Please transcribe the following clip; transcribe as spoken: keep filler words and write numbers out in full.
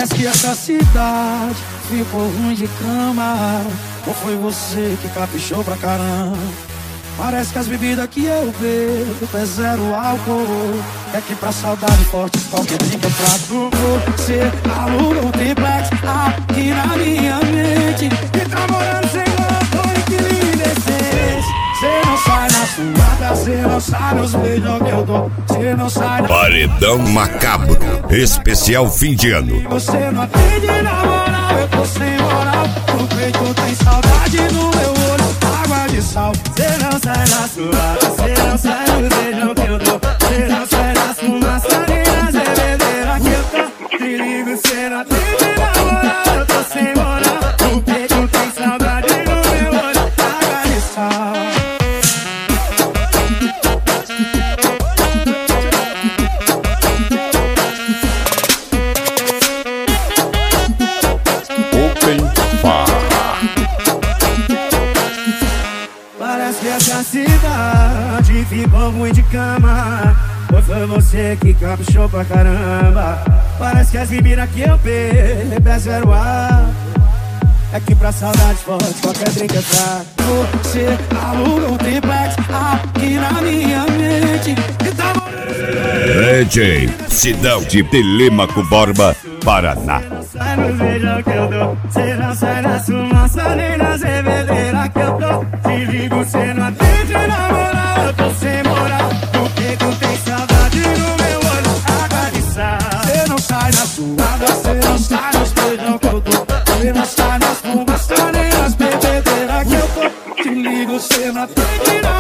Parece que essa cidade ficou ruim de cama. Ou foi você que caprichou pra caramba? Parece que as bebidas que eu bebo é zero álcool. É que pra saudade forte qualquer drink é pra tu. Você aluga um triplex aqui na minha mente e tá morando sem louco, que lindo essência. Cê não sai na suada, cê não sai nos beijos que eu dou. Cê não sai na... Paredão Macabro, especial fim de ano. Você não atende na moral, eu tô sem moral. No peito tem saudade, no meu olho água de sal. Cê não sai na suada, cê não sai no beijão que eu dou. Cê não sai na fumaça nem nas bebedeiras que eu tô. Te ligo, cê não atende na moral, eu tô sem moral. No peito tem saudade, no meu olho água de sal. Parece que essa cidade ficou ruim de cama. Ou foi você que caprichou pra caramba? Parece que as bebidas que eu bebo é zero ar. É que pra saudade forte qualquer drink é fraco. Você aluga um triplex aqui na minha mente e tá D J Sidão de Telêmaco Borba, Paraná. Sai no beijão que eu dou. Cê não sai na fumaça nem nas bebedeiras que eu tô. Te ligo, cê não atende na moral, eu tô sem moral. No peito tem saudade, no meu olho água de sal. Cê não sai na suada, cê não sai nos beijão que eu dou. Cê não sai nas fumaças nem nas bebedeiras que eu tô. Te ligo, cê não atende na